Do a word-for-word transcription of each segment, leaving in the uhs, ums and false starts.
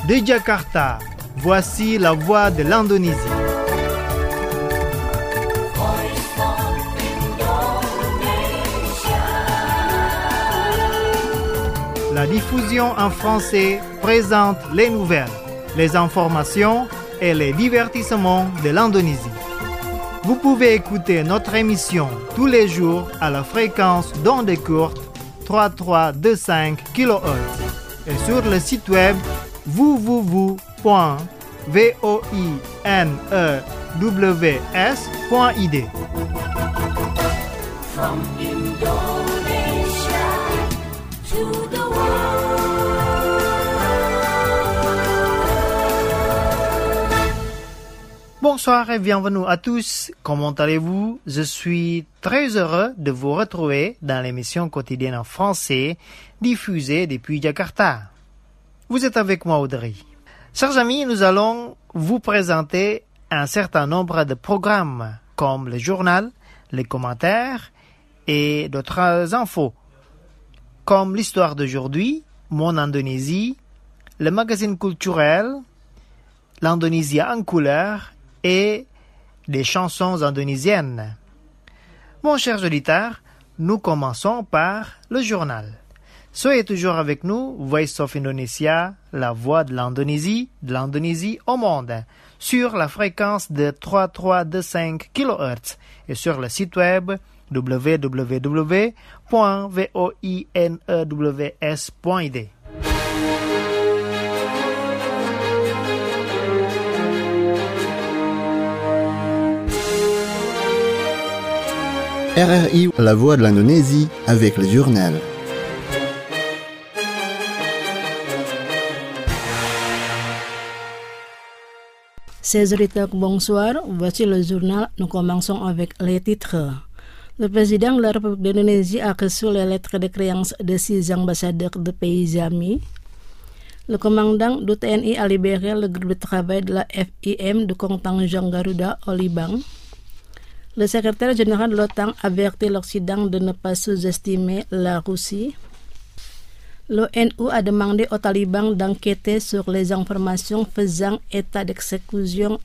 De Jakarta, voici la voix de l'Indonésie. La diffusion en français présente les nouvelles, les informations et les divertissements de l'Indonésie. Vous pouvez écouter notre émission tous les jours à la fréquence d'ondes courtes trente-trois vingt-cinq kilohertz et sur le site web w w w point voinews point i d. From Indonesia to the Bonsoir et bienvenue à tous. Comment allez-vous? Je suis très heureux de vous retrouver dans l'émission quotidienne en français diffusée depuis Jakarta. Vous êtes avec moi, Audrey. Chers amis, nous allons vous présenter un certain nombre de programmes comme le journal, les commentaires et d'autres infos, comme l'histoire d'aujourd'hui, Mon Indonésie, le magazine culturel, l'Indonésie en couleur et des chansons indonésiennes. Mon cher auditeur, nous commençons par le journal. Soyez toujours avec nous, Voice of Indonesia, la voix de l'Indonésie, de l'Indonésie au monde, sur la fréquence de trente-trois vingt-cinq kilohertz et sur le site web w w w point voinews point i d. R R I, la voix de l'Indonésie, avec le journal. Chers auditeurs, bonsoir. Voici le journal. Nous commençons avec les titres. Le président de la République d'Indonésie a reçu les lettres de créance de six ambassadeurs de pays amis. Le commandant du T N I a libéré le groupe de travail de la F I M de contingent Garuda au Liban. Le secrétaire général de l'OTAN avertit l'Occident de ne pas sous-estimer la Russie. L'O N U a demandé aux talibans d'enquêter sur les informations faisant état d'exécution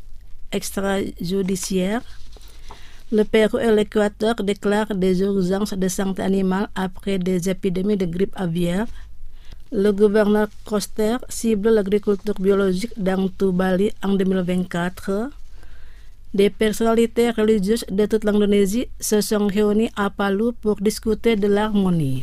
extrajudiciaire. Le Pérou et l'Équateur déclarent des urgences de santé animale après des épidémies de grippe aviaire. Le gouverneur Koster cible l'agriculture biologique dans tout Bali en deux mille vingt-quatre. Des personnalités religieuses de toute l'Indonésie se sont réunies à Palu pour discuter de l'harmonie.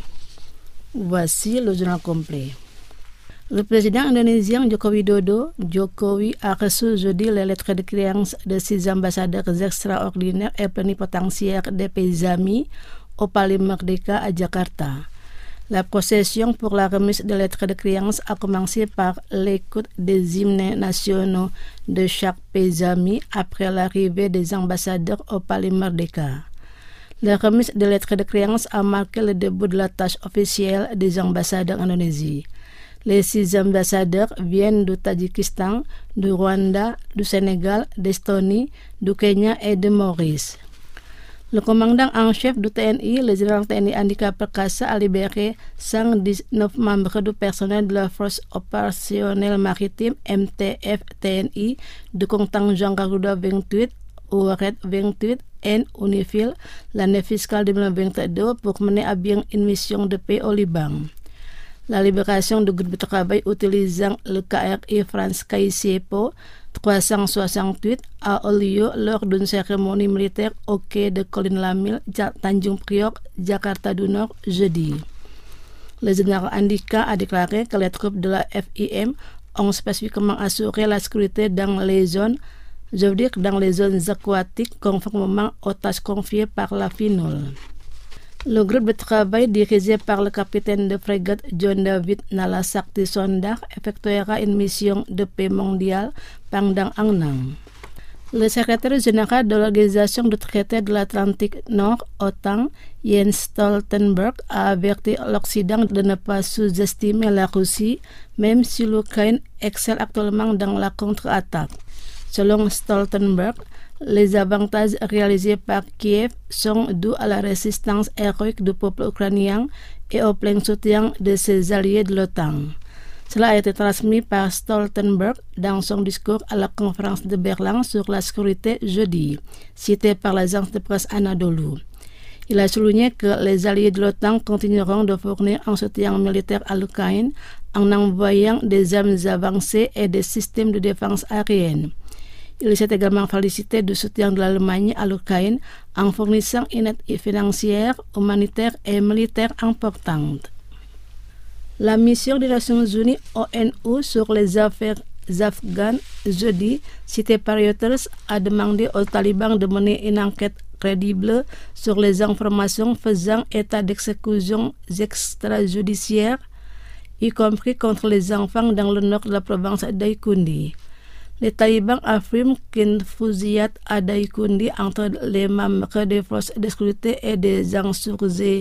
Voici le journal complet. Le président indonésien Joko Widodo, Jokowi, a reçu jeudi les lettres de créance de six ambassadeurs extraordinaires et plénipotentiaires des pays amis au Palais Merdeka à Jakarta. La procession pour la remise des lettres de créance a commencé par l'écoute des hymnes nationaux de chaque pays ami après l'arrivée des ambassadeurs au Palais Merdeka. La remise des lettres de créance a marqué le début de la tâche officielle des ambassadeurs indonésiens. Les six ambassadeurs viennent du Tadjikistan, du Rwanda, du Sénégal, d'Estonie, du Kenya et de Maurice. Le commandant en chef du T N I, le général T N I Andika Perkasa, a libéré cent dix-neuf membres du personnel de la Force opérationnelle maritime M T F T N I du contingent Garuda vingt-huit ou R E D vingt-huit N UNIFIL l'année fiscale deux mille vingt-deux pour mener à bien une mission de paix au Liban. La libération du groupe de travail utilisant le K R I France Kaisiepo trois cent soixante-huit a eu lieu lors d'une cérémonie militaire au quai de Colline Lamil, Tanjung Priok, Jakarta du Nord, jeudi. Le général Andika a déclaré que les troupes de la F I M ont spécifiquement assuré la sécurité dans les zones, je veux dire dans les zones aquatiques, conformément aux tâches confiées par la F I N U L. Le groupe de travail dirigé par le capitaine de frégate John David Nala Sakti Sondar effectuera une mission de paix mondiale pendant un an. Le secrétaire général de l'Organisation du traité de l'Atlantique Nord, OTAN, Jens Stoltenberg, a averti l'Occident de ne pas sous-estimer la Russie, même si l'Ukraine excelle actuellement dans la contre-attaque. Selon Stoltenberg, les avantages réalisés par Kiev sont dus à la résistance héroïque du peuple ukrainien et au plein soutien de ses alliés de l'OTAN. Cela a été transmis par Stoltenberg dans son discours à la conférence de Berlin sur la sécurité jeudi, cité par l'agence de presse Anadolu. Il a souligné que les alliés de l'OTAN continueront de fournir un soutien militaire à l'Ukraine en envoyant des armes avancées et des systèmes de défense aérienne. Il s'est également félicité du soutien de l'Allemagne à l'Ukraine en fournissant une aide financière, humanitaire et militaire importante. La mission des Nations Unies O N U sur les affaires afghanes jeudi, citée par Reuters, a demandé aux talibans de mener une enquête crédible sur les informations faisant état d'exécutions extrajudiciaires, y compris contre les enfants dans le nord de la province d'Aïkoundi. Les talibans affirment qu'une fusillade à Daïkoundi entre les membres des forces de sécurité et des insurgés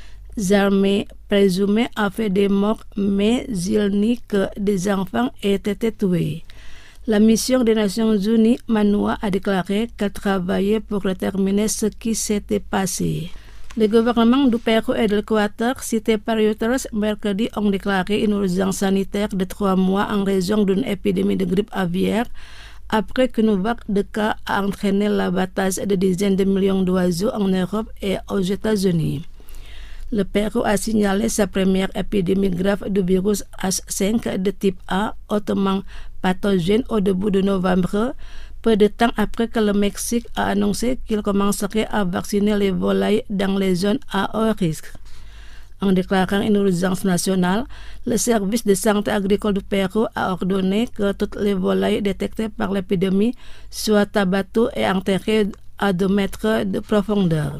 armés présumés a fait des morts, mais ils nient que des enfants aient été tués. La mission des Nations Unies, MANUA, a déclaré qu'elle travaillait pour déterminer ce qui s'était passé. Les gouvernements du Pérou et de l'Équateur, cités par Reuters, mercredi, ont déclaré une urgence sanitaire de trois mois en raison d'une épidémie de grippe aviaire, après qu'une vague de cas a entraîné l'abattage de dizaines de millions d'oiseaux en Europe et aux États-Unis. Le Pérou a signalé sa première épidémie grave de virus H cinq de type A, hautement pathogène au début de novembre, peu de temps après que le Mexique a annoncé qu'il commencerait à vacciner les volailles dans les zones à haut risque. En déclarant une urgence nationale, le service de santé agricole du Pérou a ordonné que toutes les volailles détectées par l'épidémie soient abattues et enterrées à deux mètres de profondeur.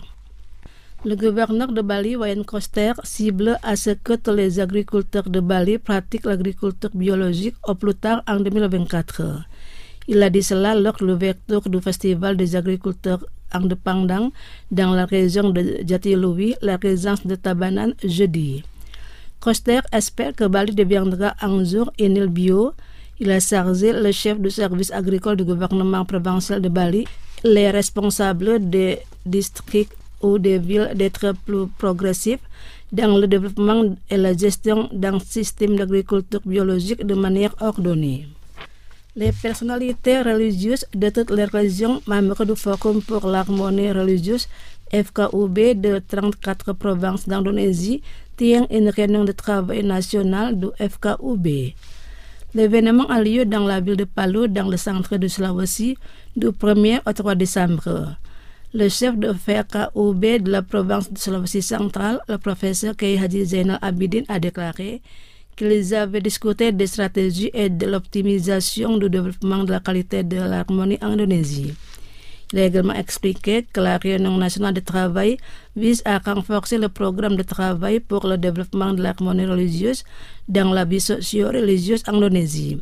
Le gouverneur de Bali, Wayan Koster, cible à ce que tous les agriculteurs de Bali pratiquent l'agriculture biologique au plus tard en deux mille vingt-quatre. Il a dit cela lors de l'ouverture du Festival des agriculteurs indépendants dans la région de Jatiluwi, la résidence de Tabanan, jeudi. Koster espère que Bali deviendra un jour une île bio. Il a chargé le chef du service agricole du gouvernement provincial de Bali, les responsables des districts ou des villes d'être plus progressifs dans le développement et la gestion d'un système d'agriculture biologique de manière ordonnée. Les personnalités religieuses de toutes les régions membres du Forum pour l'harmonie religieuse F K U B de trente-quatre provinces d'Indonésie tiennent une réunion de travail nationale du F K U B. L'événement a lieu dans la ville de Palu, dans le centre de Sulawesi, du premier au trois décembre. Le chef de F K U B de la province de Sulawesi centrale, le professeur Kiai Haji Zainal Abidin, a déclaré qu'ils avaient discuté des stratégies et de l'optimisation du développement de la qualité de l'harmonie en Indonésie. Il a également expliqué que la réunion nationale de travail vise à renforcer le programme de travail pour le développement de l'harmonie religieuse dans la vie socio-religieuse en Indonésie.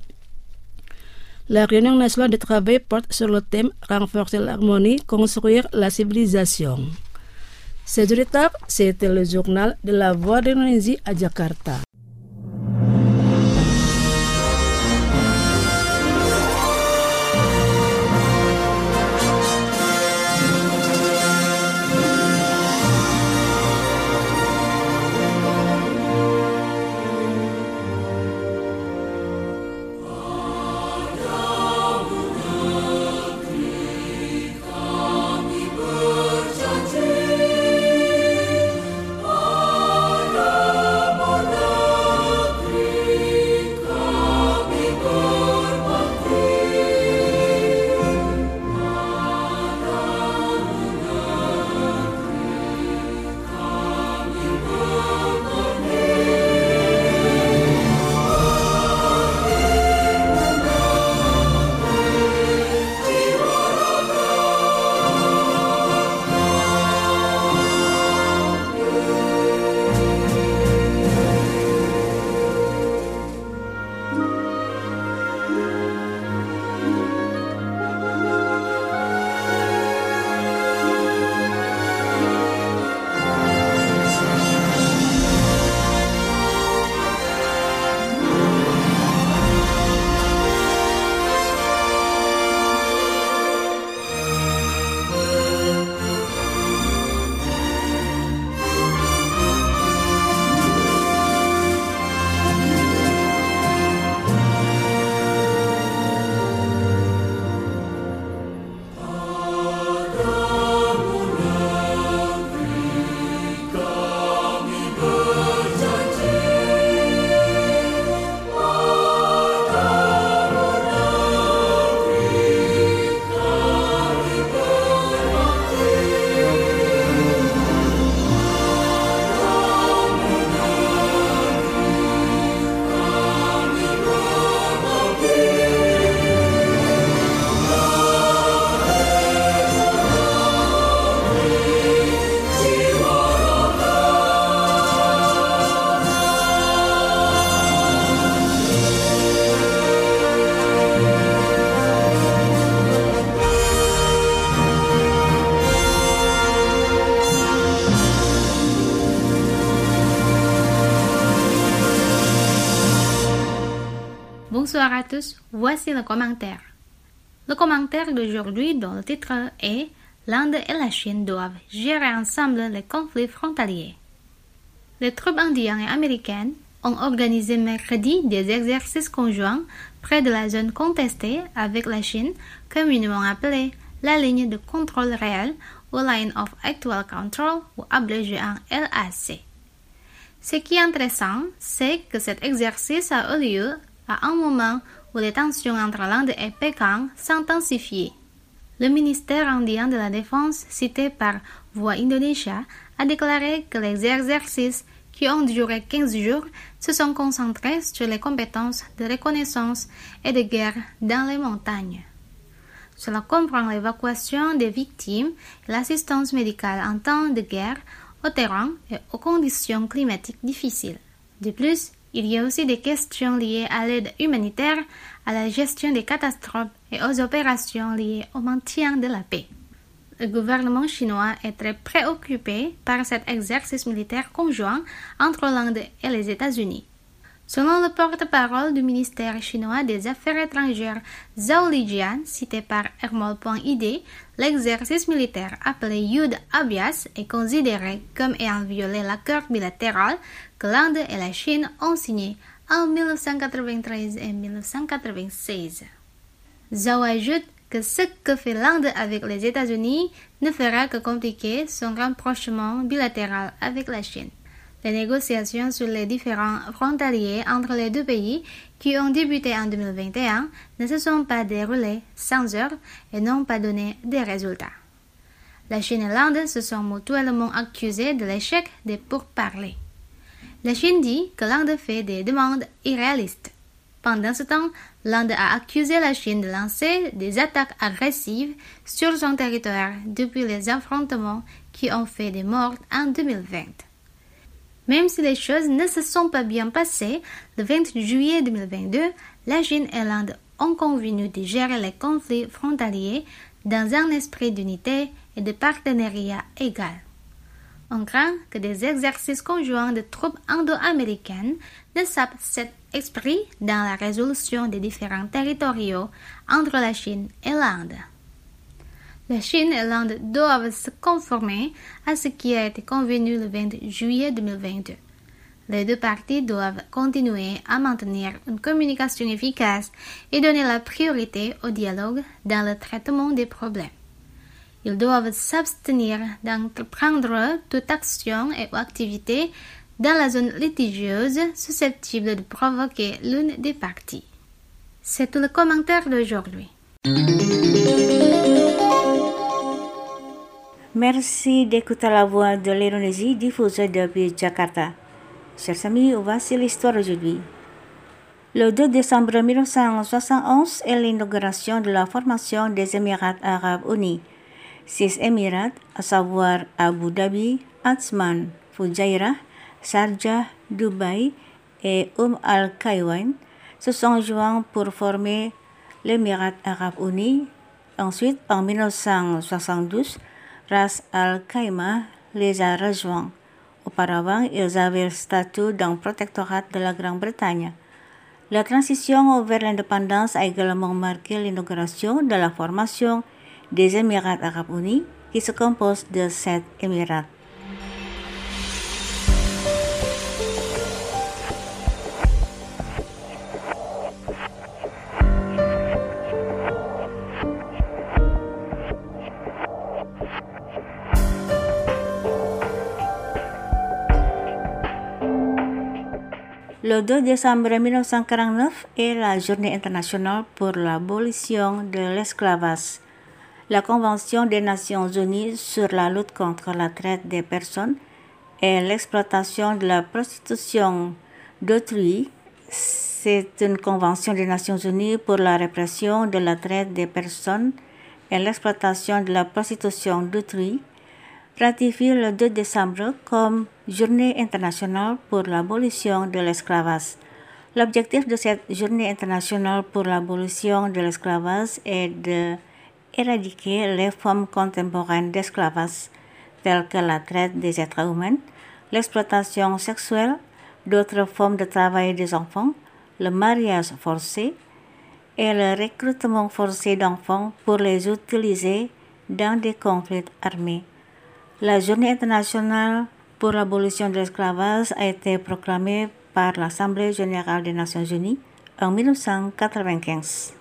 La réunion nationale de travail porte sur le thème « Renforcer l'harmonie, construire la civilisation ». C'est du retard, c'était le journal de la Voix d'Indonésie à Jakarta. Berjanji pada Bonsoir à tous, voici le commentaire. Le commentaire d'aujourd'hui dont le titre est « L'Inde et la Chine doivent gérer ensemble les conflits frontaliers ». Les troupes indiennes et américaines ont organisé mercredi des exercices conjoints près de la zone contestée avec la Chine, communément appelée la ligne de contrôle réel ou Line of Actual Control ou abrégé en L A C. Ce qui est intéressant, c'est que cet exercice a eu lieu à un moment où les tensions entre l'Inde et Pékin s'intensifient. Le ministère indien de la Défense, cité par Voix Indonesia, a déclaré que les exercices qui ont duré quinze jours se sont concentrés sur les compétences de reconnaissance et de guerre dans les montagnes. Cela comprend l'évacuation des victimes et l'assistance médicale en temps de guerre au terrain et aux conditions climatiques difficiles. De plus, il y a aussi des questions liées à l'aide humanitaire, à la gestion des catastrophes et aux opérations liées au maintien de la paix. Le gouvernement chinois est très préoccupé par cet exercice militaire conjoint entre l'Inde et les États-Unis. Selon le porte-parole du ministère chinois des Affaires étrangères Zhao Lijian, cité par Hermol point I D, l'exercice militaire appelé Yud Abias est considéré comme ayant violé l'accord bilatéral que l'Inde et la Chine ont signé en mille neuf cent quatre-vingt-treize et mille neuf cent quatre-vingt-seize. Zhao ajoute que ce que fait l'Inde avec les États-Unis ne fera que compliquer son rapprochement bilatéral avec la Chine. Les négociations sur les différents frontaliers entre les deux pays, qui ont débuté en deux mille vingt et un, ne se sont pas déroulées sans heurts et n'ont pas donné de résultats. La Chine et l'Inde se sont mutuellement accusées de l'échec des pourparlers. La Chine dit que l'Inde fait des demandes irréalistes. Pendant ce temps, l'Inde a accusé la Chine de lancer des attaques agressives sur son territoire depuis les affrontements qui ont fait des morts en deux mille vingt. Même si les choses ne se sont pas bien passées, le vingt juillet deux mille vingt-deux, la Chine et l'Inde ont convenu de gérer les conflits frontaliers dans un esprit d'unité et de partenariat égal. On craint que des exercices conjoints de troupes indo-américaines ne sapent cet esprit dans la résolution des différends territoriaux entre la Chine et l'Inde. La Chine et l'Inde doivent se conformer à ce qui a été convenu le vingt juillet deux mille vingt-deux. Les deux parties doivent continuer à maintenir une communication efficace et donner la priorité au dialogue dans le traitement des problèmes. Ils doivent s'abstenir d'entreprendre toute action et activité dans la zone litigieuse susceptible de provoquer l'une des parties. C'est tout le commentaire d'aujourd'hui. Merci d'écouter la voix de l'Indonésie diffusée depuis Jakarta. Chers amis, voici l'histoire aujourd'hui. Le deux décembre mille neuf cent soixante et onze est l'inauguration de la formation des Émirats arabes unis. Six Émirats, à savoir Abu Dhabi, Ajman, Fujairah, Sharjah, Dubaï et Umm al-Qawain, se sont joints pour former l'Émirat arabe uni. Ensuite, en mille neuf cent soixante-douze, Ras al-Khaimah les a rejoints. Auparavant, ils avaient le statut d'un protectorat de la Grande-Bretagne. La transition vers l'indépendance a également marqué l'inauguration de la formation des Émirats arabes unis, qui se compose de sept émirats. Le deux décembre mille neuf cent quarante-neuf est la journée internationale pour l'abolition de l'esclavage. La Convention des Nations Unies sur la lutte contre la traite des personnes et l'exploitation de la prostitution d'autrui, c'est une convention des Nations Unies pour la répression de la traite des personnes et l'exploitation de la prostitution d'autrui, ratifiée le deux décembre comme Journée internationale pour l'abolition de l'esclavage. L'objectif de cette Journée internationale pour l'abolition de l'esclavage est de éradiquer les formes contemporaines d'esclavage, telles que la traite des êtres humains, l'exploitation sexuelle, d'autres formes de travail des enfants, le mariage forcé, et le recrutement forcé d'enfants pour les utiliser dans des conflits armés. La Journée internationale pour l'abolition de l'esclavage a été proclamée par l'Assemblée générale des Nations unies en mille neuf cent quatre-vingt-quinze.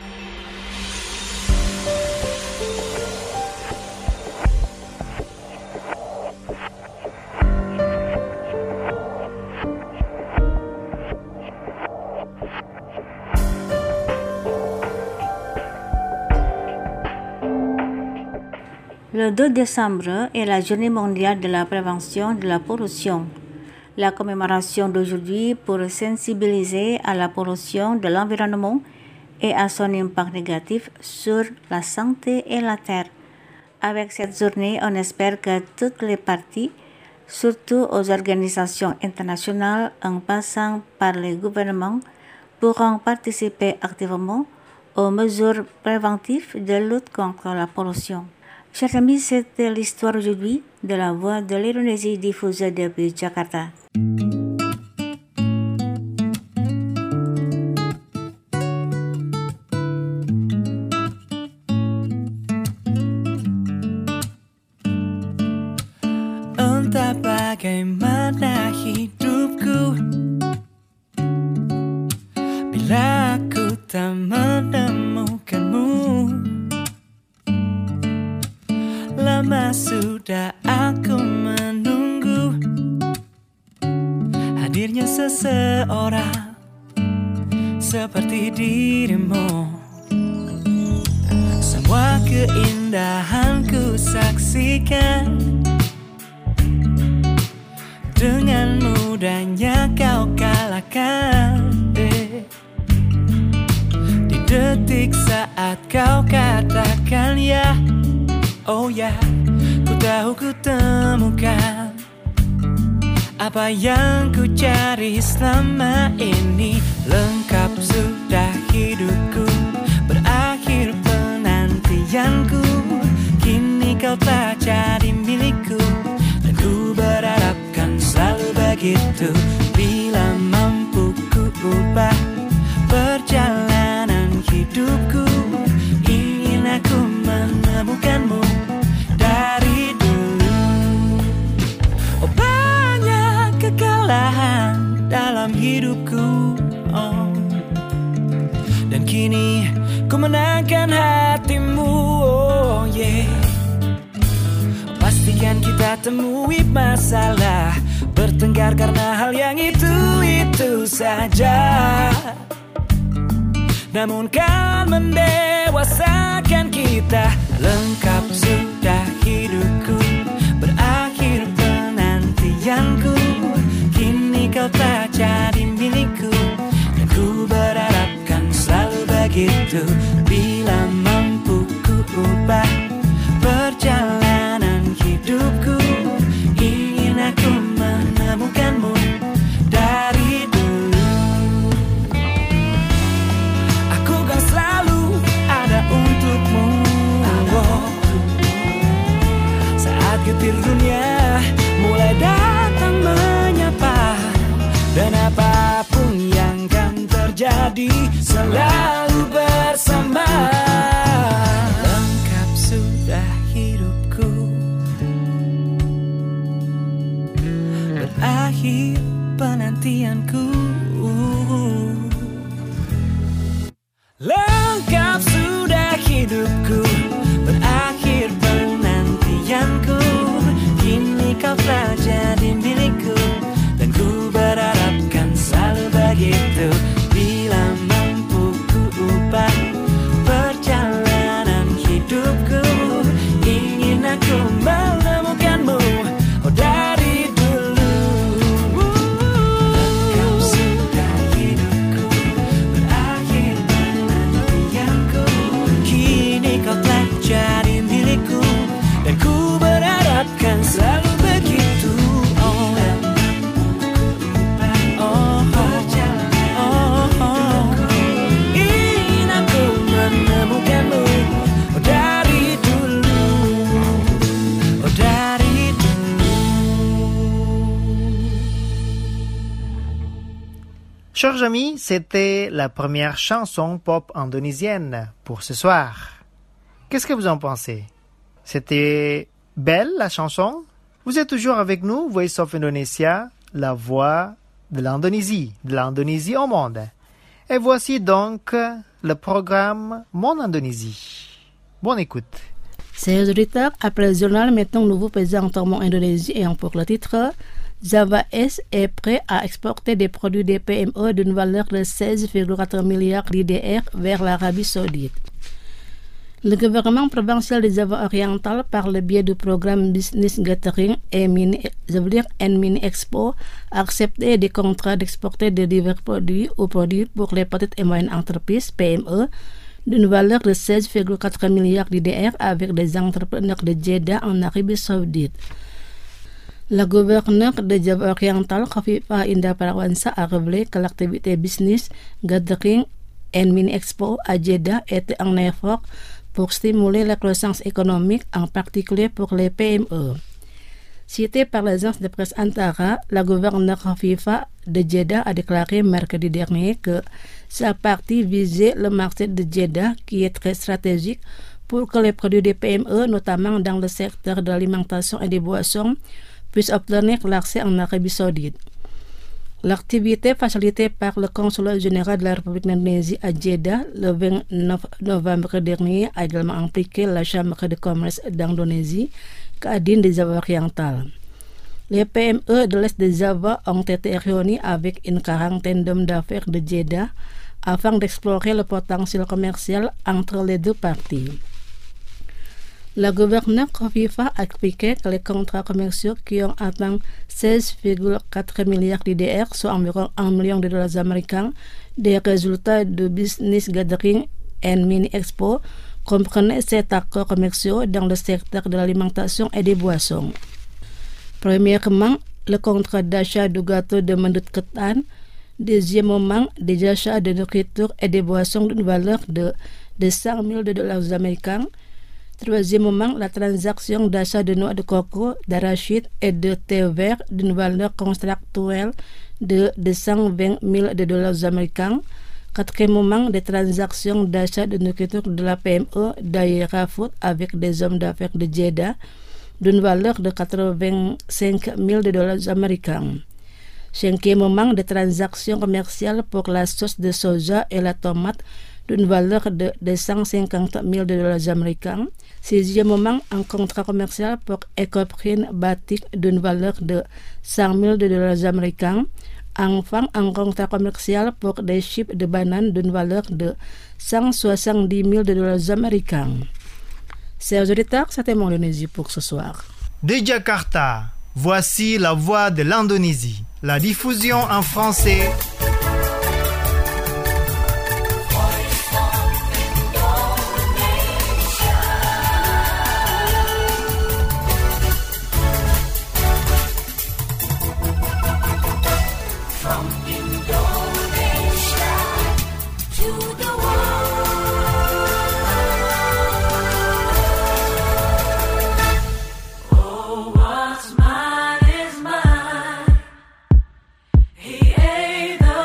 Le deux décembre est la Journée mondiale de la prévention de la pollution. La commémoration d'aujourd'hui pour sensibiliser à la pollution de l'environnement et à son impact négatif sur la santé et la terre. Avec cette journée, on espère que toutes les parties, surtout aux organisations internationales en passant par les gouvernements, pourront participer activement aux mesures préventives de lutte contre la pollution. Chers amis, c'était l'histoire aujourd'hui de la Voix de l'Indonésie diffusée depuis Jakarta. Entah bagaimana hidupku bila aku tak menemukanmu. Lama sudah aku menunggu hadirnya seseorang seperti dirimu. Semua keindahan ku saksikan, dengan mudahnya kau kalahkan. eh. Di detik saat kau katakan ya, oh ya, ku tahu ku temukan apa yang ku cari selama ini. Lengkap sudah hidupku, berakhir penantianku. Kini kau tak jadi milikku, dan ku berharap kan selalu begitu. Bila mampu ku ubah perjalanan hidupku, ingin aku menemukanmu dari dulu. Oh, banyak kekalahan dalam hidupku, oh. Dan kini ku menangkan hatimu, oh yeah. Pastikan kita temui masalah, bertengkar karena hal yang itu-itu saja. Namun kan mendewasakan kita. Lengkap sudah hidupku, berakhir penantianku. Kini kau tak jadi milikku, dan ku berharap kan selalu begitu. Bila mampu ku ubah perjalanan hidupku, ingin aku menemukanmu dari dulu. Aku kan selalu ada untukmu, oh. Saat getir dunia mulai datang menyapa, dan apapun yang kan terjadi selalu bersama. Lengkap sudah hidupku, berakhir penantianku. Lengkap sudah hidupku, berakhir penantianku. Kini kau telah jadi milikku, dan ku berharap kan selalu begitu. Bila mampu ku ubah perjalanan hidupku, ingin aku menemukanmu, oh dari dulu. Lengkap sudah hidupku, Chers amis, c'était la première chanson pop indonésienne pour ce soir. Qu'est-ce que vous en pensez? C'était belle la chanson? Vous êtes toujours avec nous, Voice of Indonesia, la voix de l'Indonésie, de l'Indonésie au monde. Et voici donc le programme Mon Indonésie. Bonne écoute. Chers auditeurs, après le journal, mettons nouveau présenteur Mon Indonésie et pour le titre, Java S est prêt à exporter des produits des P M E d'une valeur de seize virgule quatre milliards d'I D R vers l'Arabie Saoudite. Le gouvernement provincial de Java oriental, par le biais du programme Business Gathering et Mini, je veux dire N-Mini Expo, a accepté des contrats d'exporter de divers produits ou produits pour les petites et moyennes entreprises P M E d'une valeur de seize virgule quatre milliards d'I D R avec des entrepreneurs de Jeddah en Arabie Saoudite. La gouverneure de Java oriental, Khofifah Indar Parawansa, a révélé que l'activité Business Gathering and Mini Expo à Jeddah était un effort pour stimuler la croissance économique, en particulier pour les P M E. Citée par l'agence de presse Antara, la gouverneure Khofifah de Jeddah a déclaré mercredi dernier que sa partie visait le marché de Jeddah, qui est très stratégique pour que les produits des P M E, notamment dans le secteur de l'alimentation et des boissons, puissent obtenir l'accès en Arabie Saoudite. L'activité facilitée par le consulat général de la République d'Indonésie à Jeddah le vingt-neuf novembre dernier a également impliqué la Chambre de commerce d'Indonésie, Kadin de Java oriental. Les P M E de l'Est de Java ont été réunis avec une quarantaine d'hommes d'affaires de Jeddah afin d'explorer le potentiel commercial entre les deux parties. La gouverneure Khofifah a expliqué que les contrats commerciaux qui ont atteint seize virgule quatre milliards d'I D R, soit environ un million de dollars américains, des résultats de Business Gathering and Mini Expo, comprenaient sept accords commerciaux dans le secteur de l'alimentation et des boissons. Premièrement, le contrat d'achat de gâteaux de Mendut Ketan. Deuxièmement, des achats de nourriture et des boissons d'une valeur de deux cent mille dollars américains. Troisièmement, la transaction d'achat de noix de coco, d'arachide et de thé vert d'une valeur contractuelle de deux cent vingt mille dollars américains. Quatrièmement, des transactions d'achat de nourriture de la P M E d'Aira Food avec des hommes d'affaires de Jeddah d'une valeur de quatre-vingt-cinq mille dollars américains. Cinquièmement, des transactions commerciales pour la sauce de soja et la tomate d'une valeur de deux cent cinquante mille dollars américains. Sixièmement, un contrat commercial pour Ecoprine Batik d'une valeur de cent mille dollars américains. Enfin, un contrat commercial pour des chips de bananes d'une valeur de cent soixante-dix mille dollars américains. Chers auditeurs, c'était mon Indonésie pour ce soir. De Jakarta, voici la voix de l'Indonésie. La diffusion en français. What's mine is mine. He ain't the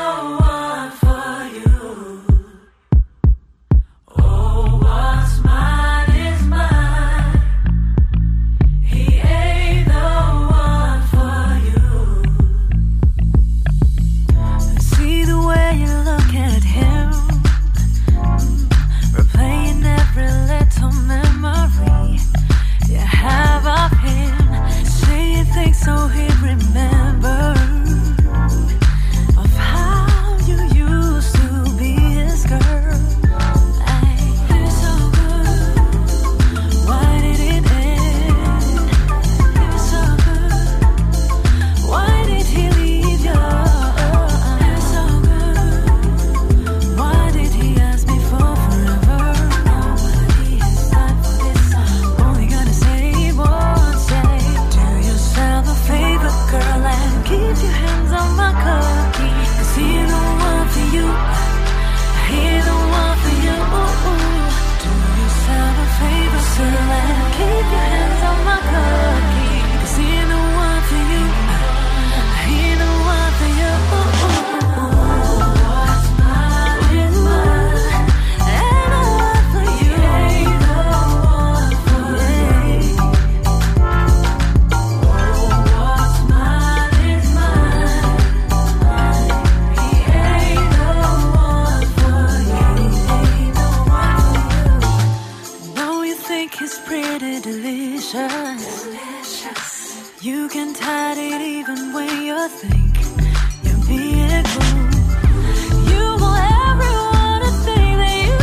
delicious. You can hide it even when you think you're being cool. You want everyone to think that you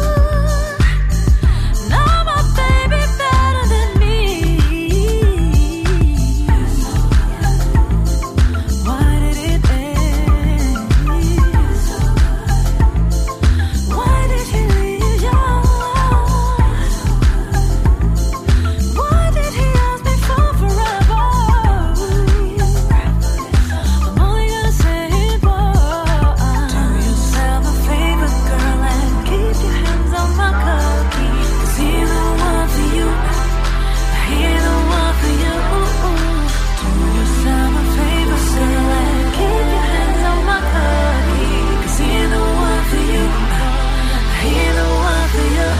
know my baby better than me. Why did it end? Why did he leave your life? Why did he ask me for forever? I'm only gonna say it once. Do yourself a favor, girl, and keep your hands on my cookie. 'Cause he's the one for you. He's the one for you. Do yourself a favor, girl, and keep your hands on my cookie. 'Cause he's the one for you. He's the one for you.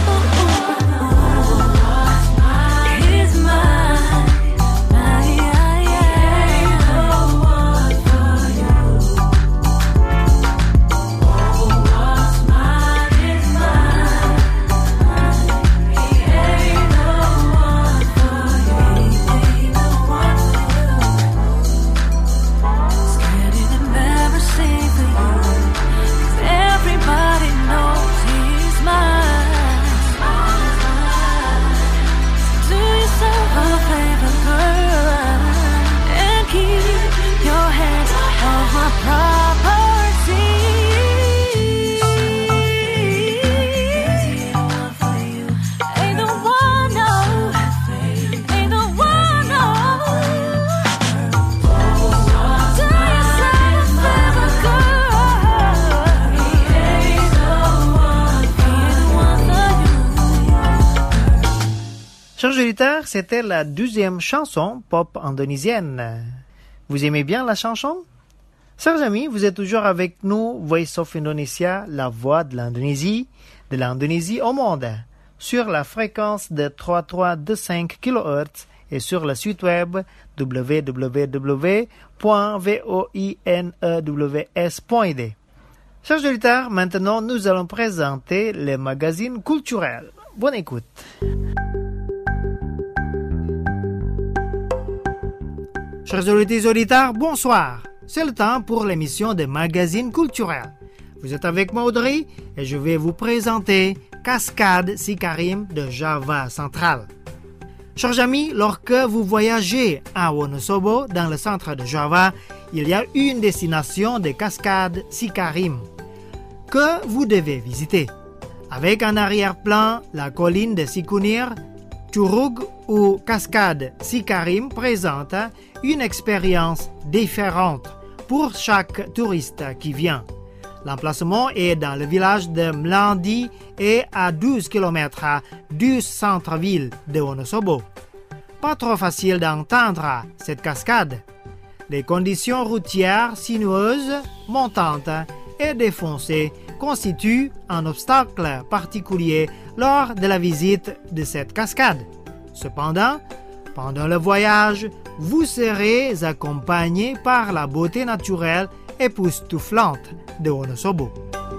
He's mine. My, yeah, yeah. The one for you. Oh, what's mine is mine. He ain't the one for you. He ain't the one for you. Scared and embarrassing for you. 'Cause everybody knows he's mine. Do yourself a favor, girl, and keep your hands off my property. Ain't the one, no. Ain't the one, no. Do yourself a favor, girl. He ain't the one. He ain't the one for you. Chers auditeurs, c'était la deuxième chanson pop indonésienne. Vous aimez bien la chanson? Chers amis, vous êtes toujours avec nous, Voice of Indonesia, la voix de l'Indonésie, de l'Indonésie au monde, sur la fréquence de trois virgule trois deux cinq kilohertz et sur le site web w w w point voinews point d. Chers auditeurs, maintenant nous allons présenter les magazines culturels. Bonne écoute. Chers auditeurs et auditeurs, bonsoir. C'est le temps pour l'émission des magazines culturels. Vous êtes avec moi Audrey et je vais vous présenter Cascade Sikarim de Java Central. Chers amis, lorsque vous voyagez à Wonosobo, dans le centre de Java, il y a une destination de Cascade Sikarim que vous devez visiter. Avec en arrière-plan la colline de Sikunir, Curug ou Cascade Sikarim présente une expérience différente pour chaque touriste qui vient. L'emplacement est dans le village de Mlandi et à douze kilomètres du centre-ville de Wonosobo. Pas trop facile d'entendre cette cascade. Les conditions routières sinueuses, montantes et défoncées constituent un obstacle particulier lors de la visite de cette cascade. Cependant, pendant le voyage, vous serez accompagné par la beauté naturelle époustouflante de Wonosobo.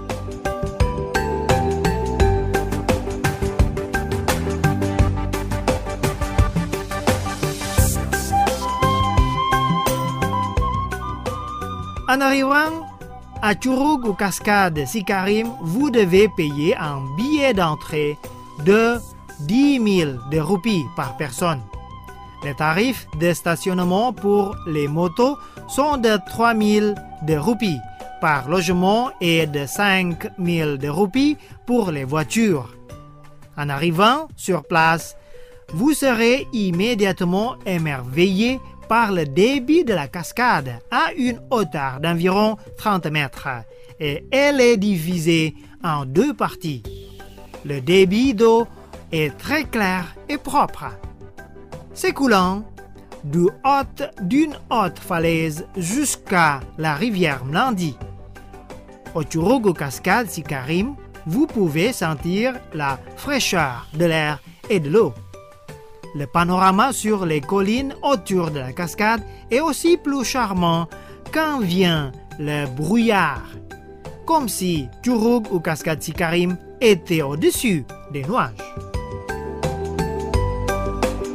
En arrivant à Curug ou Cascade Sikarim, vous devez payer un billet d'entrée de dix mille de roupies par personne. Les tarifs de stationnement pour les motos sont de trois mille de roupies par logement et de cinq mille de roupies pour les voitures. En arrivant sur place, vous serez immédiatement émerveillé par le débit de la cascade à une hauteur d'environ trente mètres et elle est divisée en deux parties. Le débit d'eau est très clair et propre, s'écoulant du haut d'une haute falaise jusqu'à la rivière Mlandi. Au Curug ou Cascade Sikarim, vous pouvez sentir la fraîcheur de l'air et de l'eau. Le panorama sur les collines autour de la cascade est aussi plus charmant quand vient le brouillard, comme si Curug ou Cascade Sikarim était au-dessus des nuages.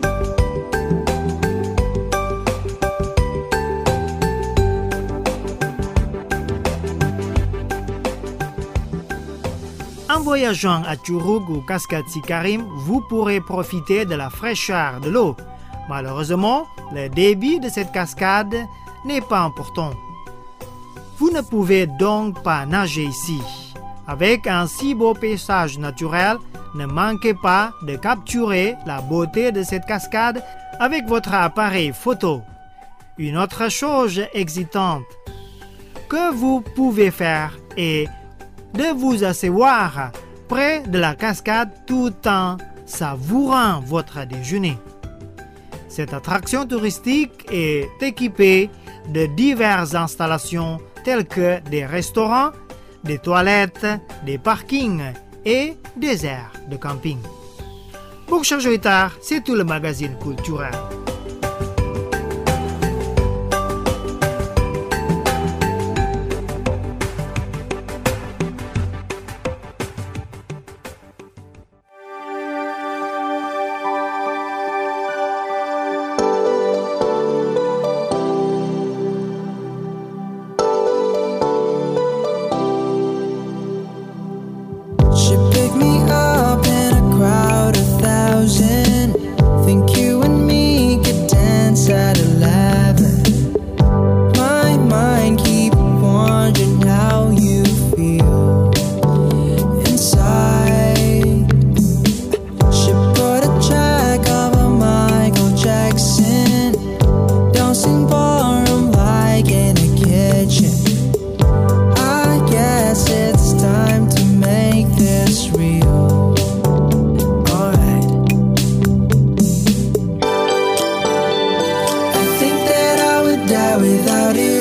voyageant à Curug ou Cascade Sikarim, vous pourrez profiter de la fraîcheur de l'eau. Malheureusement, le débit de cette cascade n'est pas important. Vous ne pouvez donc pas nager ici. Avec un si beau paysage naturel, ne manquez pas de capturer la beauté de cette cascade avec votre appareil photo. Une autre chose excitante que vous pouvez faire est de vous asseoir près de la cascade tout en savourant votre déjeuner. Cette attraction touristique est équipée de diverses installations telles que des restaurants, des toilettes, des parkings et des aires de camping. Pour Charjoitar, c'est tout le magazine culturel. She picked me up in a crowd of thousand. Think you and me could dance at eleven. My mind keep wondering how you feel inside. She put a track of a Michael Jackson, dancing ballroom like in a kitchen. I guess it's time to make this real. Alright. I think that I would die without you.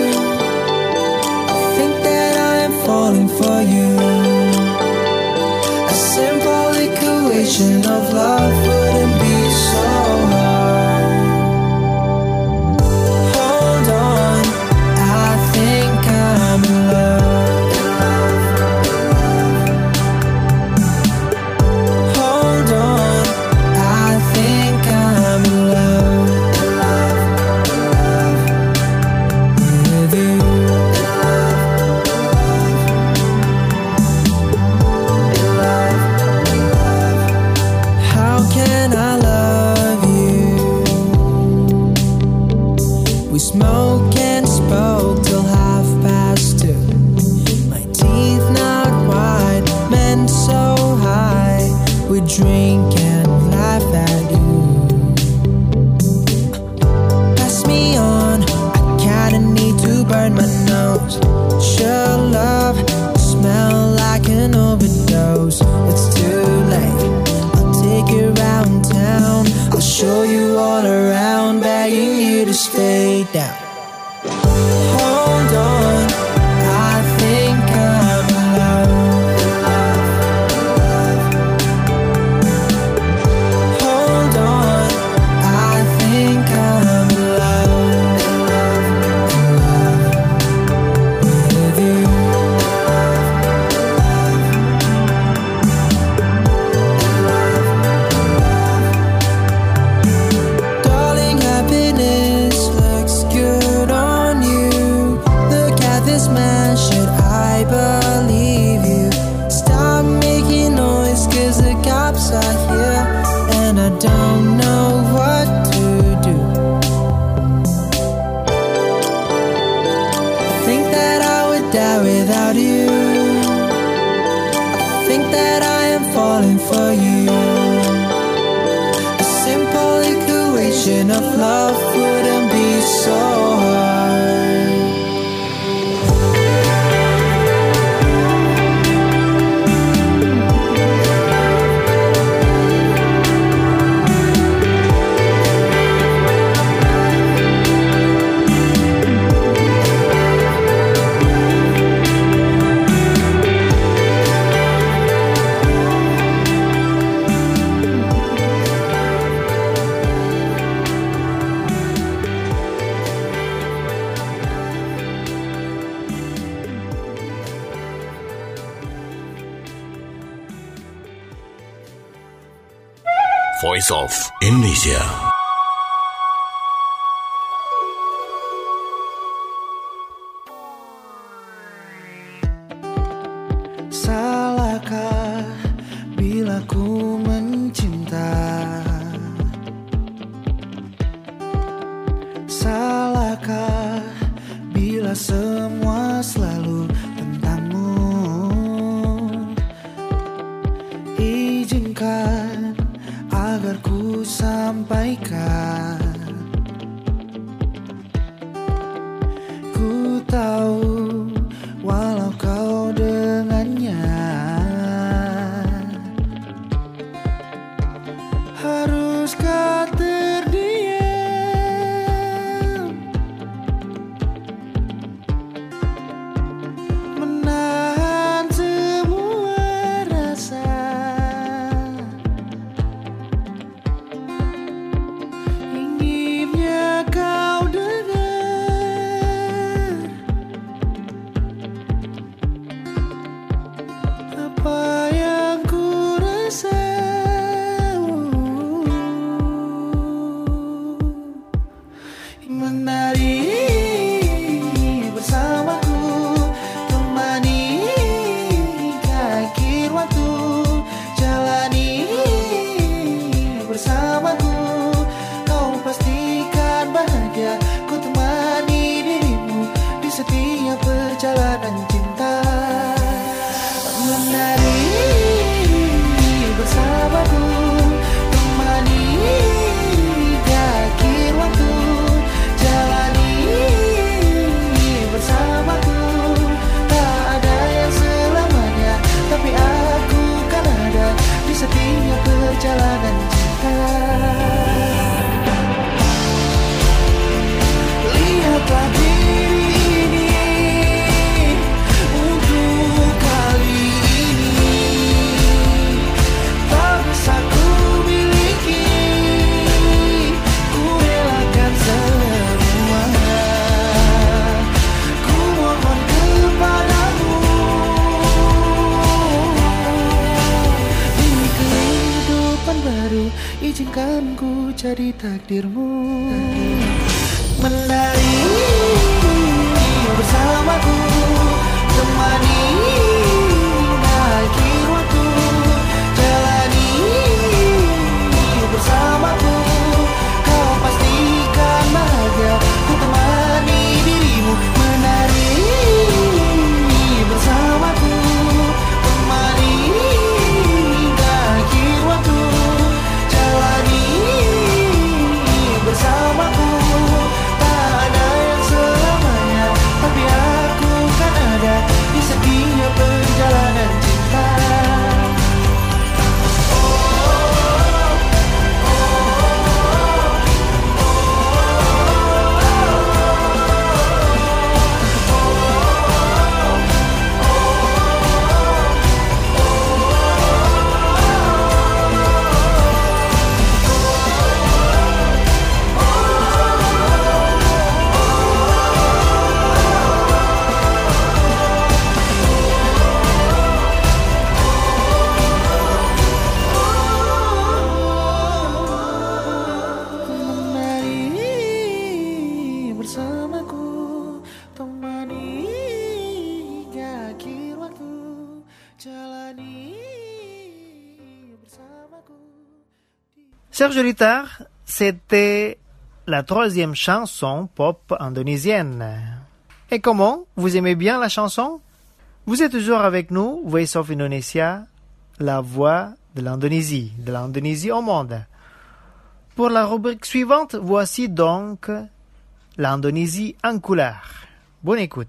I think that I am falling for you. A simple equation of love wouldn't be so hard. Hold on, I think I'm in love. Hold on, I think I'm in love with you. How can I love you? We smoke and spoke till half past two. My teeth not white, men so high. We drink and laugh at you. Pass me on, I kinda need to burn my nose. Sure love, smell like an overdose. It's too late, I'll take you around town. I'll show you all around, begging you to stay down. Hold on, I think I'm in love. Hold on, I think I'm in love with you. Darling, happiness looks good on you. Look at this man, should I believe you? Stop making noise, cause the cops are here, and I don't know what to do. I think that I would die without you. I think that I am falling for you. A simple equation of love wouldn't be so hard. Voice of Indonesia. Salahkah Salahkah bila semua selalu tentangmu? Izinkan agar ku sampaikan. Ku tahu walau kau dengannya haruskah terdiam, menahan semua rasa, inginnya kau dengar apa yang ku rasa. Menari bersamaku, temani hingga akhir waktu. Jalani bersamaku, kau pastikan bahagia. Ku temani dirimu di setiap perjalanan cinta. Menari bersamaku, temani hingga akhir waktu. Jalani bersamaku, tak ada yang selamanya, tapi aku kan ada di setiap perjalanan cinta. Lihatlah diri ini untuk kali ini, tak bisa ku miliki, ku relakan semua. Ku mohon kepadamu, di kehidupan baru izinkan ku jadi takdirmu. Menari bersamaku, temani akhir waktu. Jalani bersamaku, kau pastikan bahagia. Ku temani dirimu. Menari bersamaku, temani akhir waktu. Jalani bersamaku, tak ada yang selamanya, tapi aku kan ada di setiap perjalanan cinta. Menari bersamaku, temani hingga akhir waktu. Jalani bersamaku. Chers auditeurs, c'était la troisième chanson pop indonésienne. Et comment? Vous aimez bien la chanson? Vous êtes toujours avec nous, Voice of Indonesia, la voix de l'Indonésie, de l'Indonésie au monde. Pour la rubrique suivante, voici donc l'Indonésie en couleur. Bonne écoute.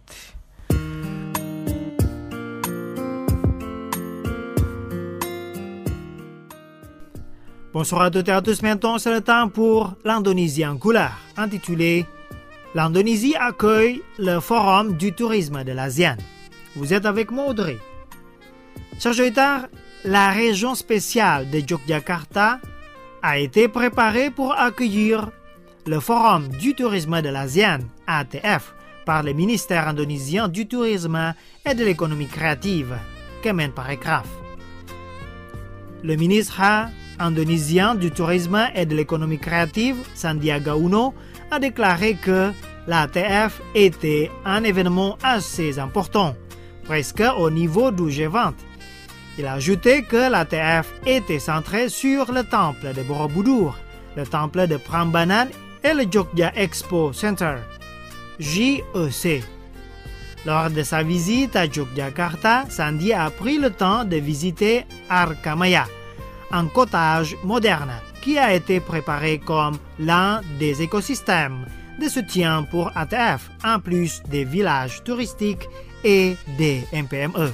Bonsoir à toutes et à tous, maintenant c'est le temps pour l'Indonésie en couleur, intitulé « L'Indonésie accueille le Forum du tourisme de l'ASEAN ». Vous êtes avec moi, Audrey. Chers auditeurs, la région spéciale de Yogyakarta a été préparée pour accueillir le Forum du tourisme de l'ASEAN, A T F, par le ministère indonésien du tourisme et de l'économie créative, Kemen Parekraf. Le ministre indonésien du tourisme et de l'économie créative, Sandiaga Uno, a déclaré que l'A T F était un événement assez important, presque au niveau du G vingt. Il a ajouté que l'A T F était centré sur le temple de Borobudur, le temple de Prambanan et le Jogja Expo Center, J E C. Lors de sa visite à Yogyakarta, Sandy a pris le temps de visiter Arkamaya, un cottage moderne qui a été préparé comme l'un des écosystèmes de soutien pour A T F, en plus des villages touristiques et des M P M E.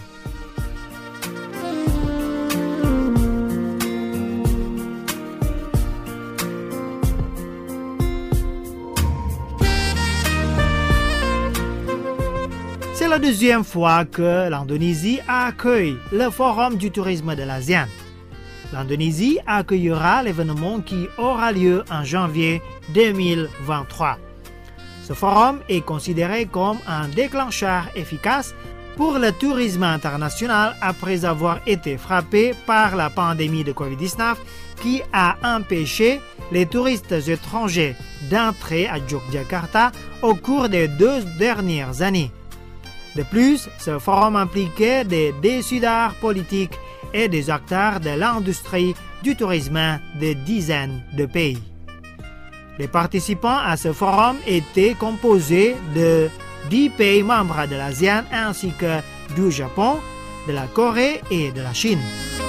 C'est la deuxième fois que l'Indonésie accueille le Forum du tourisme de l'ASEAN. L'Indonésie accueillera l'événement qui aura lieu en janvier deux mille vingt-trois. Ce forum est considéré comme un déclencheur efficace pour le tourisme international après avoir été frappé par la pandémie de covid dix-neuf qui a empêché les touristes étrangers d'entrer à Yogyakarta au cours des deux dernières années. De plus, ce forum impliquait des décideurs politiques et des acteurs de l'industrie du tourisme de dizaines de pays. Les participants à ce forum étaient composés de dix pays membres de l'ASEAN ainsi que du Japon, de la Corée et de la Chine.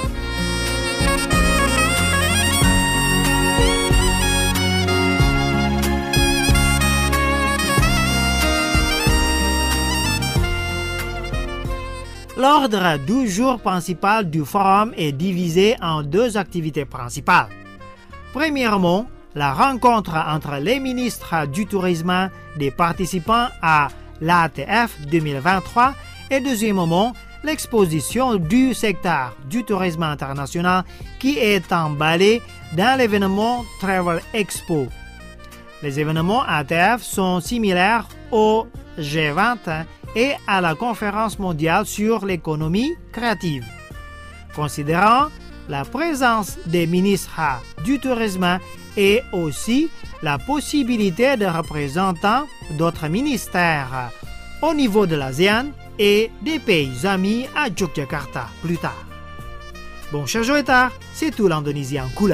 L'ordre du jour principal du forum est divisé en deux activités principales. Premièrement, la rencontre entre les ministres du tourisme des participants à l'A T F deux mille vingt-trois et deuxièmement, l'exposition du secteur du tourisme international qui est emballé dans l'événement Travel Expo. Les événements A T F sont similaires au G vingt et à la conférence mondiale sur l'économie créative. Considérant la présence des ministres du tourisme et aussi la possibilité de représentants d'autres ministères au niveau de l'ASEAN et des pays amis à Yogyakarta plus tard. Bon, cher Joëtar, c'est tout l'Indonésie en couleur.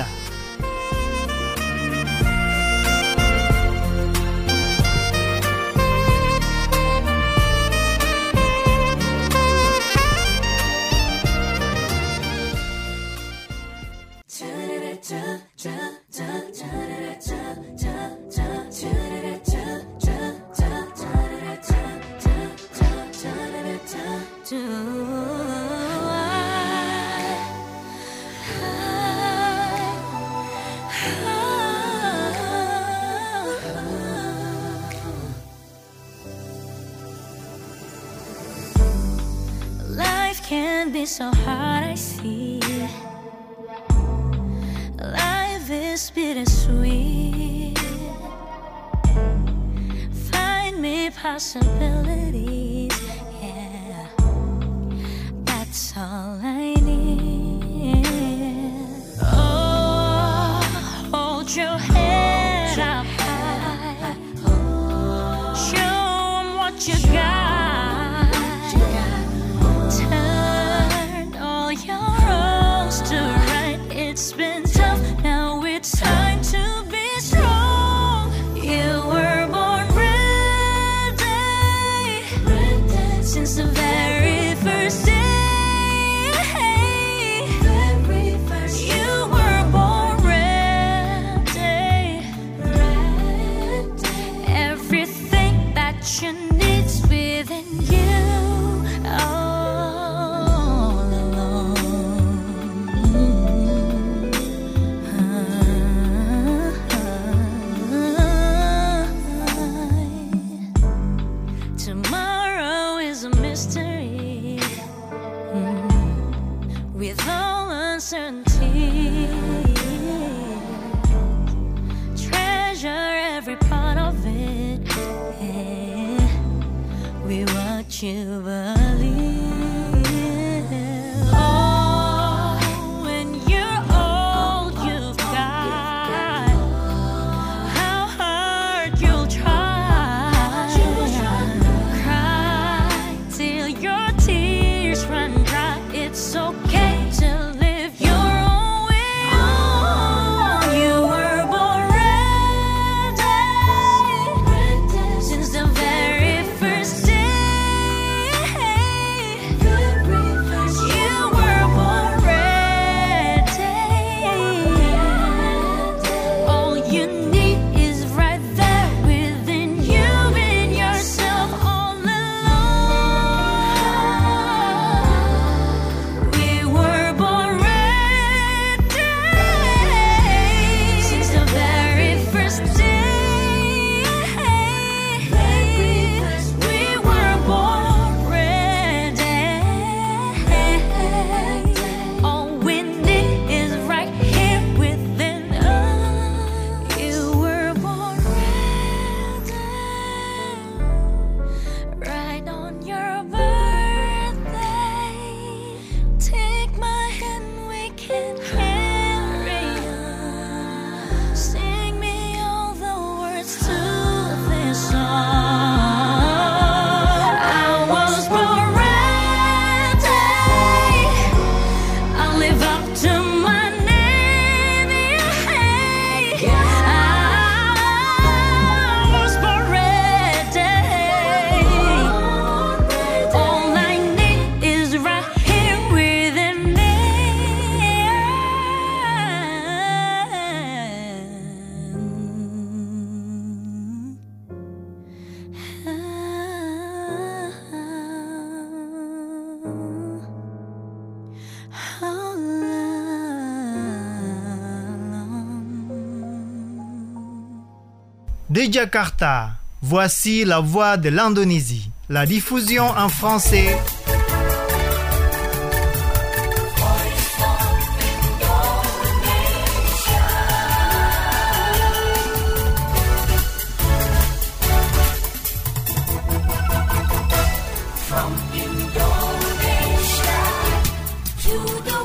Can be so hard, I see. Life is bittersweet. Find me possibilities, yeah. That's all I need. Oh, hold your head up high. Show 'em what you got. It's been tough, now it's time to be strong. You were born ready, ready. Since the very first day. Very first you day. Were born ready, ready. Everything that you need's within you. Oh. Uncertainty, treasure every part of it, yeah. We watch you believe. Oh, when you're old, you've got how hard you'll try. Cry till your tears run dry. It's okay to your own way. Oh, you were born ready. De Jakarta, voici la voix de l'Indonésie. La diffusion en français. From Indonesia to the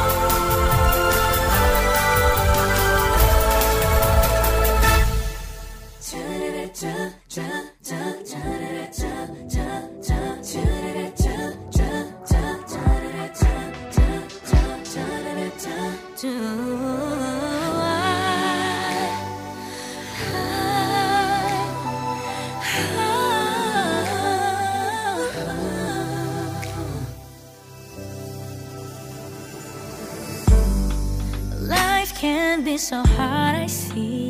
Life can be so hard, I see.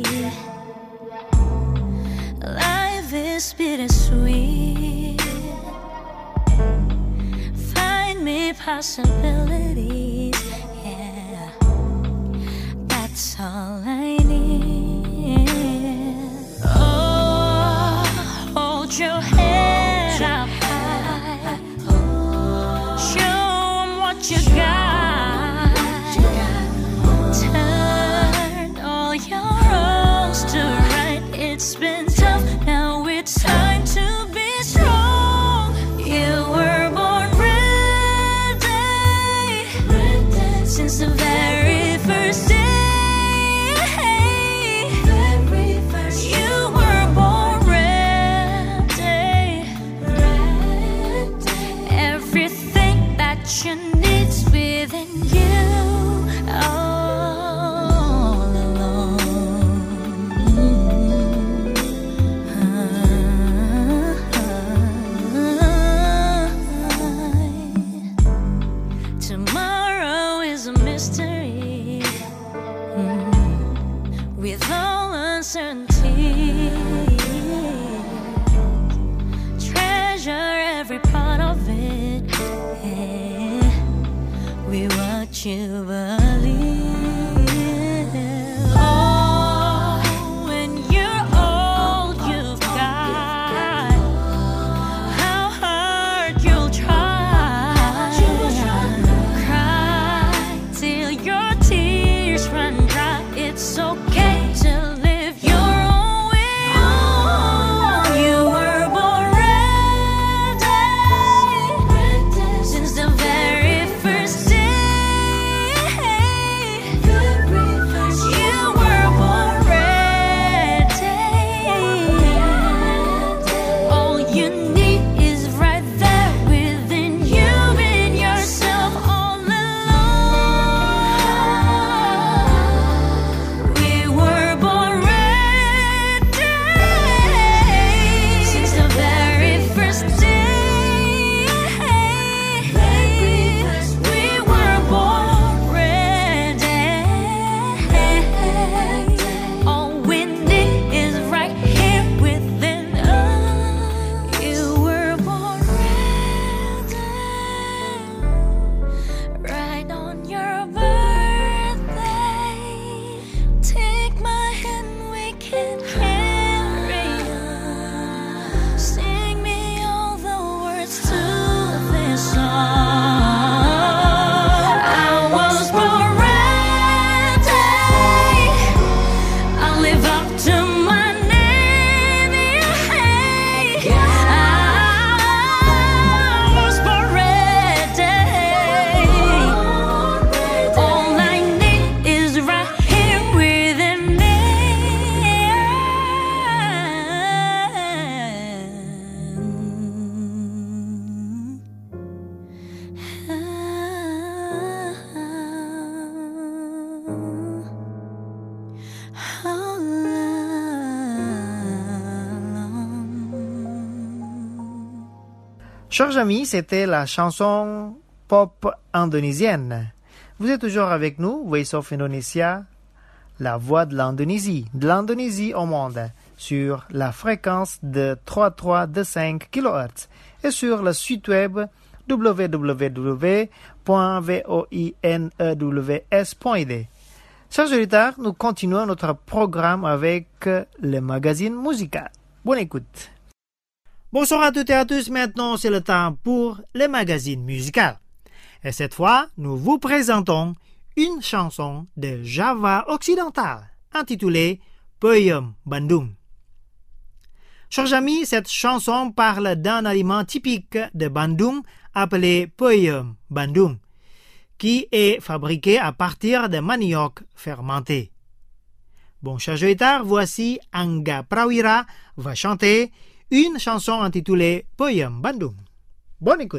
Life is bittersweet. Find me possibilities, yeah. That's all I need. Oh, hold your head up high. Show 'em what you got. Turn all your wrongs to right. It's been tough, now it's time to be strong. You were born ready, since the very first day. You were born ready. Everything that you need's within you. All alone. Tomorrow is a mystery, mm, with all uncertainty. Treasure every part of it, yeah, with what you believe. Oh, when you're old, you've got how hard you'll try. Cry till your tears run dry. It's okay to live your own way. You were born ready, since the very first day. You were born ready. All you need is right there within you, in yourself, all alone. We were born ready, since the very first day. We were born ready. All we need is right here within us. You were born ready, right on your birthday. Take my hand, we can carry on. Sing me all the words to this song. I was born ready. I live up to my name, yeah. I was born ready. All I need is right here within me. Chers amis, c'était la chanson pop indonésienne. Vous êtes toujours avec nous, Voice of Indonesia, la voix de l'Indonésie, de l'Indonésie au monde, sur la fréquence de trois mille trois cent vingt-cinq kilohertz et sur le site web w w w point voinews point i d. Chers auditeurs, nous continuons notre programme avec le magazine musical. Bonne écoute. Bonsoir à toutes et à tous. Maintenant, c'est le temps pour le magazine musical. Et cette fois, nous vous présentons une chanson de Java occidental intitulée Peyem Bandung. Chers amis, cette chanson parle d'un aliment typique de Bandung appelé Peyem Bandung, qui est fabriqué à partir de manioc fermenté. Bon, chers auditeurs, voici Angga Prawira va chanter une chanson intitulée Peyem Bandung. Bonne écoute.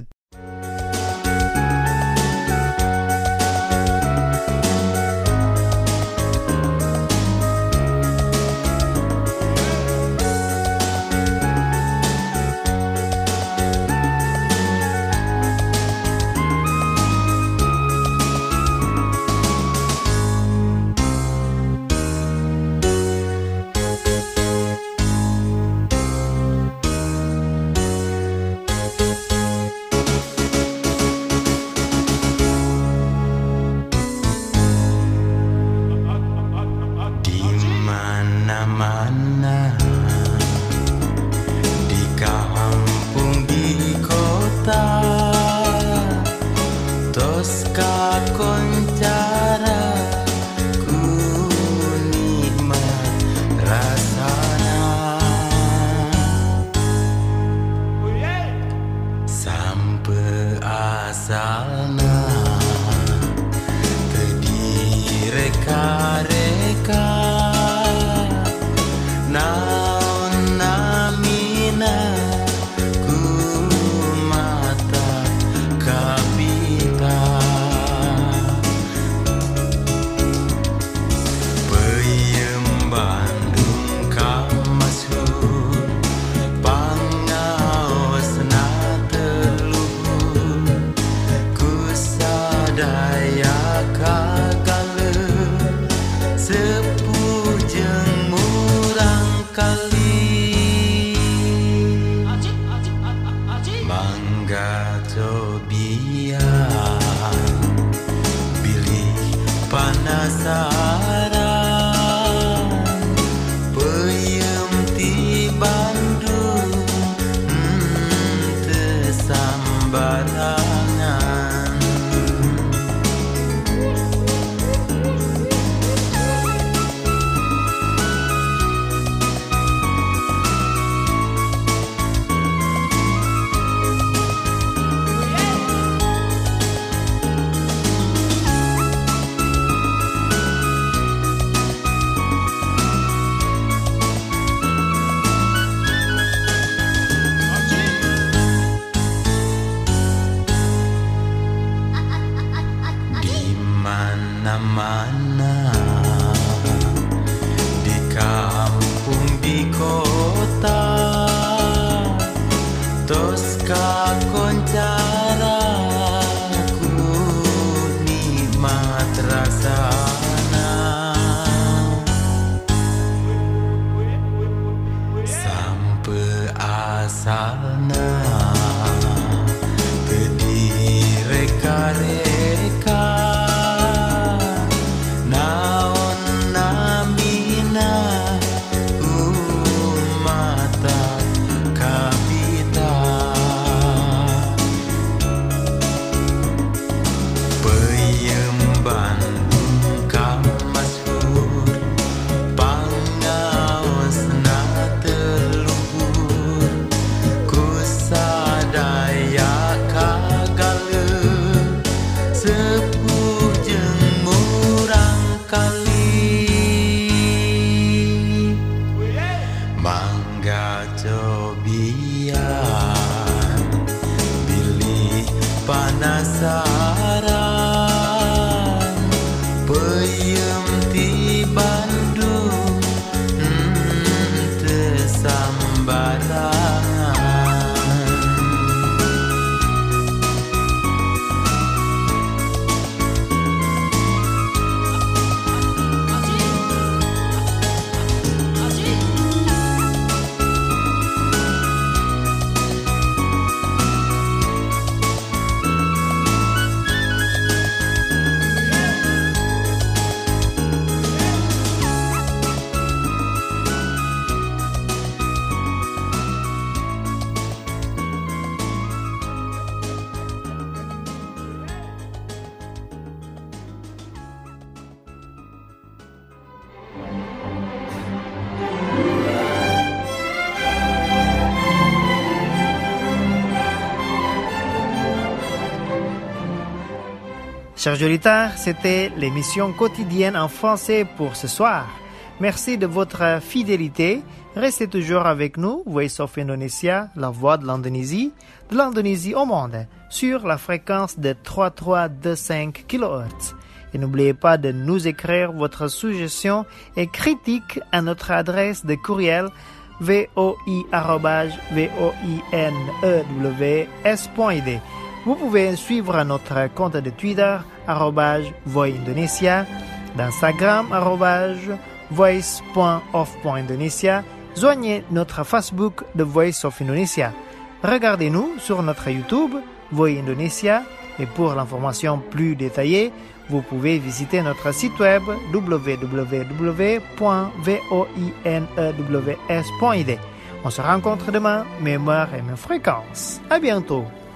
Chers auditeurs, c'était l'émission quotidienne en français pour ce soir. Merci de votre fidélité. Restez toujours avec nous, Voice of Indonesia, la voix de l'Indonésie, de l'Indonésie au monde, sur la fréquence de trois mille trois cent vingt-cinq kilohertz. Et n'oubliez pas de nous écrire votre suggestion et critique à notre adresse de courriel voi arobase voinews point i d. Vous pouvez suivre notre compte de Twitter, arrobase Voix Indonesia, d'Instagram, arrobase voice point of point indonesia. Joignez notre Facebook The Voice of Indonesia. Regardez-nous sur notre YouTube, Voix Indonesia, et pour l'information plus détaillée, vous pouvez visiter notre site web w w w point voinews point i d. On se rencontre demain, même heure et même fréquence. À bientôt!